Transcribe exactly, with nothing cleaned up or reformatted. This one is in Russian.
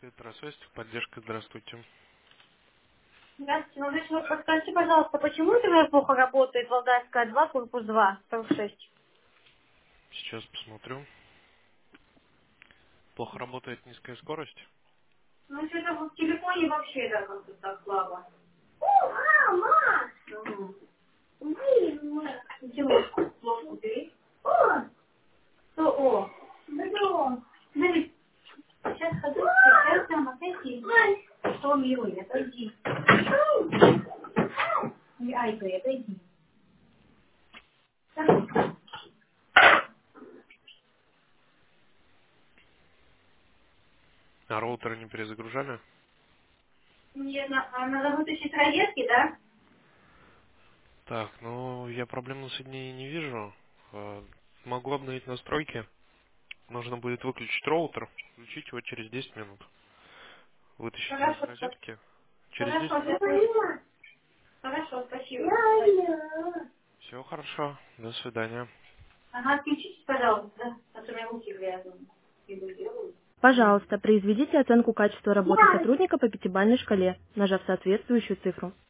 Электросвязь, поддержка, здравствуйте. Здравствуйте, ну, вы подскажите, пожалуйста, почему ТВ плохо работает Валдайская два, корпус два, сорок шесть? Сейчас посмотрю. Плохо работает низкая скорость. Ну, что-то в телефоне вообще, да, как-то так слабо. О, мама! Угу. Ничего, ложку бери. О! Что о? Да о. Смотри, сейчас ходи, сейчас там отойди. Что, милый, отойди. Не айкай, отойди. А роутеры не перезагружали? Мне на- а надо вытащить розетки, да? Так, ну я проблем на соединении не вижу. Э, Могу обновить настройки. Нужно будет выключить роутер, включить его через десять минут. Вытащить роз- Хорошо, спасибо. розетки. Через десять Хорошо, минут. сейчас. Хорошо, спасибо. Все хорошо. До свидания. Ага, отключитесь, пожалуйста, а то у меня руки грязные. Иду делаю. Пожалуйста, произведите оценку качества работы сотрудника по пятибалльной шкале, нажав соответствующую цифру.